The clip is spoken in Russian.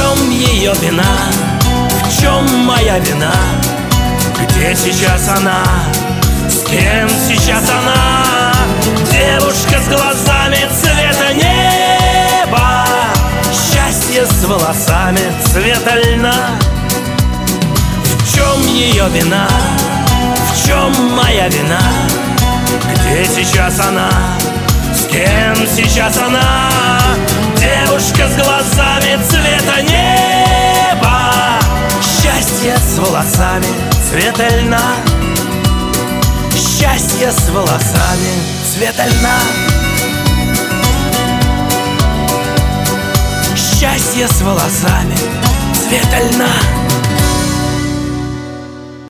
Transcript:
чем ее вина? В чем моя вина? Где сейчас она? С кем сейчас она? Девушка с глазами цвета неба, счастье с волосами цвета льна. В чем ее вина? В чем моя вина? Где сейчас она? С кем сейчас она? Девушка с глазами цвета неба, счастье с волосами цвета льна. Счастье с волосами цвета льна. Счастье с волосами цвета льна.